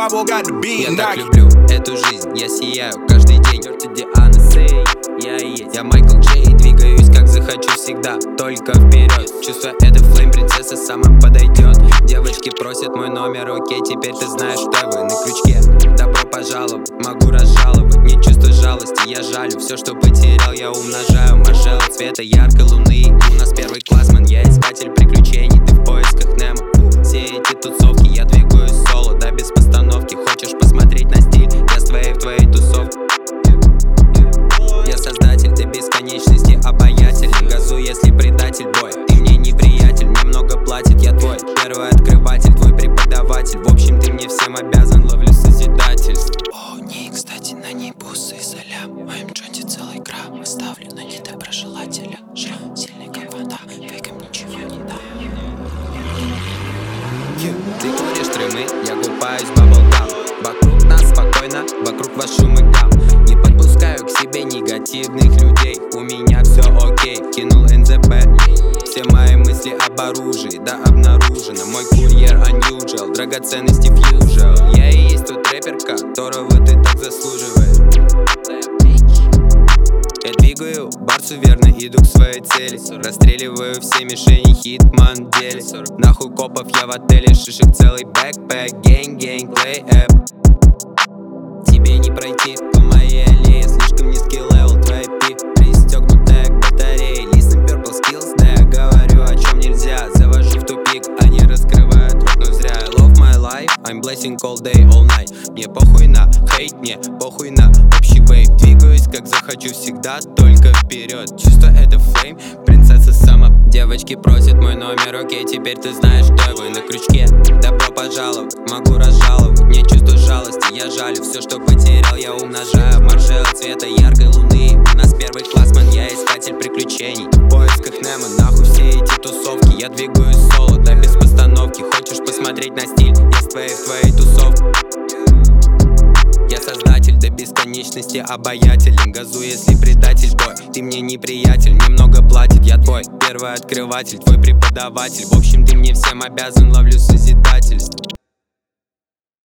squabble, got the beat. Я так люблю эту жизнь, я сияю каждый день. Я Майкл Джей, двигаюсь как захочу всегда, только вперед. Чувствую, это флейм, принцесса сама подойдет. Девочки просят мой номер, окей, теперь ты знаешь, что вы на крючке. Добро пожаловать, могу разжаловать, не чувство жалости, я жалю. Все, что потерял, я умножаю. Маржела цвета яркой луны. У нас первый классмен, я искатель приключений, ты в поисках Немо. Все эти тусовки, я двигаюсь соло, да без постановки. Хочешь посмотреть на стиль, я с твоей в твоей тусовке. Я создатель до бесконечности, обаятелен. Газу, если предатель, бой. Ты мне не приятель, мне много платит, я твой первый открыватель, твой преподаватель. В общем, ты мне всем обязан, ловлю созидательство. О, не, кстати, на ней бусы и салям. В моем джонте целый грамм оставлю на недоброжелателя. Шрам сильный как вода, веком ничего не дам. Ты куришь трымы, я купаюсь в баблгам. Вокруг нас спокойно, вокруг вас шум и гам. Не подпускаю к себе негативных людей. У меня все окей, кинул НЗП. Все мои мысли об оружии, да обнаружено. Мой курьер unusual, драгоценности fusion. Я и есть тот рэпер, которого ты так заслуживаешь. Я двигаю барсу, верно иду к своей цели. Расстреливаю все мишени, хитман деле. Нахуй копов, я в отеле, шишек целый бэкпэк. Гэнг, плей эп. Тебе не пройти по моей аллее, слишком низкий левел, твоя пи пристегнутая к батарее. Listen purple skills, да я говорю о чем нельзя. Завожу в тупик, они раскрывают рот, но зря. I love my life, I'm blessing all day, all night. Мне похуй на хейт, мне похуй на общий вейп. Двигаюсь как захочу всегда, только вперед. Чувство это флейм, принцесса сама. Девочки просят мой номер, окей, теперь ты знаешь, что вы на крючке. Добро пожаловать, могу разжаловать, не чувство жалости, я жалю. Все, что потерял, я умножаю. Маржела цвета яркой луны. У нас первый классмен, я искатель приключений. В поисках Немо, нахуй все эти тусовки. Я двигаюсь соло, да без постановки. Хочешь посмотреть на стиль, я с твоей в твоей тусовке. Я создатель до бесконечности, обаятелен. Газу, если предатель, бой. Ты мне не приятель, мне много платит, я твой первый открыватель, твой преподаватель. В общем, ты мне всем обязан, ловлю созидательство.